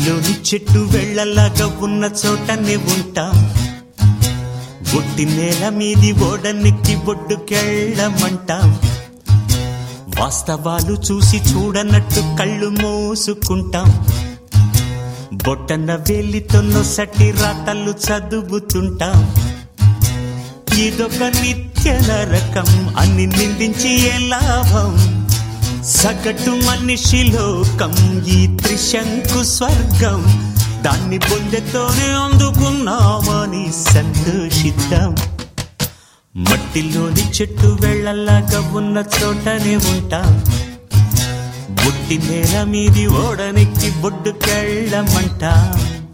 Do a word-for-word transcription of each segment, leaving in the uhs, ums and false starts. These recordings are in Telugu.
మట్టిలోని చెట్టు వెళ్ళలాగా ఉన్న చోటనే ఉంటాం. ఒట్టి నేల మీది ఓడనెక్కి ఒడ్డుకెళ్ళమంటాం. వాస్తవాలు చూసి చూడనట్టు కళ్ళు మోసుకుంటాం. బొట్టన వేలితో నొసటి రాతలు చదువుతుంటాం. ఇదొక నిత్య నరకం అని నిందించి ఏ లాభం? సగటు మనిషి లోకం ఈ త్రిశంకు స్వర్గం. దాన్ని పొందెతోనే అందుకున్నామని సంతోషిద్దాం. మట్టిలోని చెట్టు వెళ్ళలాగా ఉన్న చోటనే ఉంటాం. బుట్టి నేల మీది ఓడనెక్కి బొడ్డుకెళ్ళమంటాం.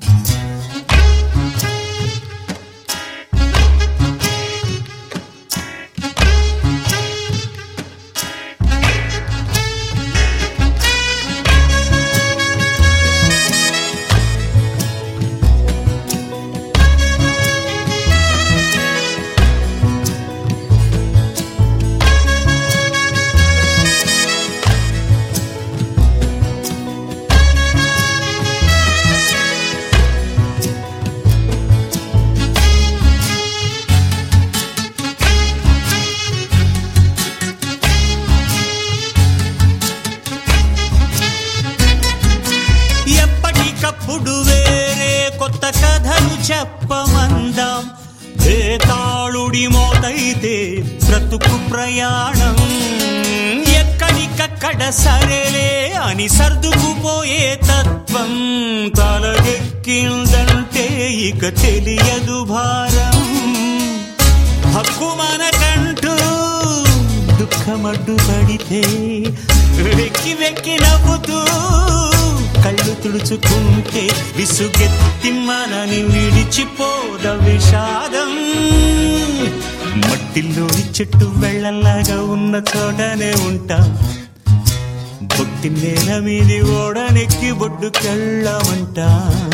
ఎప్పటికప్పుడు వేరే కొత్త కథలు చెప్పమందాం. ఏతాళుడి మోతైతే బ్రతుకు ప్రయాణం. ఎక్కడికక్కడ సరేలే అని సర్దుకుపోయే తత్వం తలకెక్కిందంటే ఇక తెలియదు భారం. హక్కు మనకంటూ దుఃఖమడ్డు పడితే వెక్కి వెక్కి నవ్వుతూ కళ్ళు తుడుచుకుంటే విసుగెత్తి మనని విడిచిపోద విషాదం. మట్టిలోని చెట్టు వెళ్ళలాగా ఉన్న చోటనే ఉంటాం. బొట్టి నేల మీది ఓడనెక్కి బొడ్డుకెళ్ళమంటాం.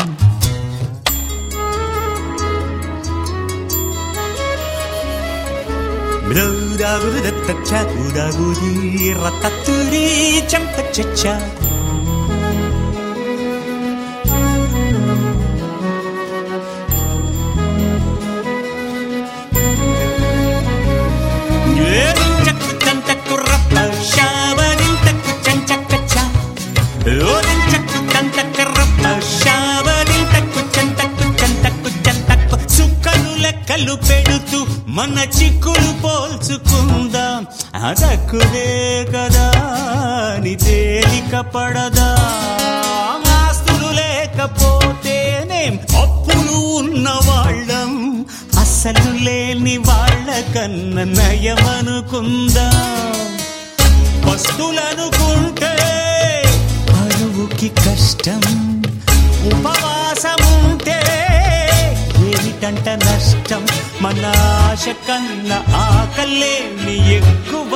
చంపచ్చ సుక్కలు లెక్కలు పెడుతూ మన చిక్కులు పోల్చుకుందాం. అదక్కుదే కదా ని తేలిక పడదా? ఆస్తులు లేకపోతేనేం అప్పులు ఉన్న వాళ్ళం. అసలు లేని వాళ్ళ కన్న నయమనుకుందాం. వస్తులనుకుంటే అరువుకి కష్టం. ఉపవాసముంటే ఏమిటంట నష్టం? మన ఆశ కన్న ఆకలేమి ఎక్కువ.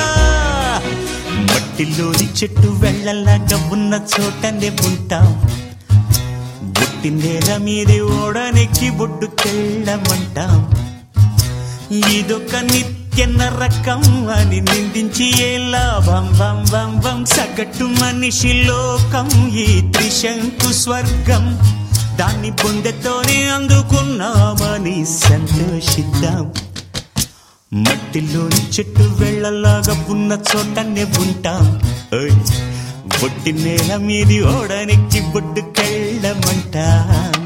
మట్టిలోని చెట్టు వెళ్ళలాగా ఉన్న చోటనే ఉంటాం. బొట్టి నేల మీది ఓడనెక్కి బొడ్డుకెళ్ళమంటాం. ఇదొక నిత్య నరకం అని నిందించి ఏ లాభం? వం వం వం సగటు మనిషి లోకం ఈ త్రిశంకు స్వర్గం. దాన్ని పొందెతోనే అందుకున్నామని సంతోషిద్దాం. మట్టిలోని చెట్టు వెళ్ళలాగా ఉన్న చోటనే ఉంటాం. బొట్టి నేల మీది ఓడనెక్కి బొడ్డుకెళ్ళమంటాం.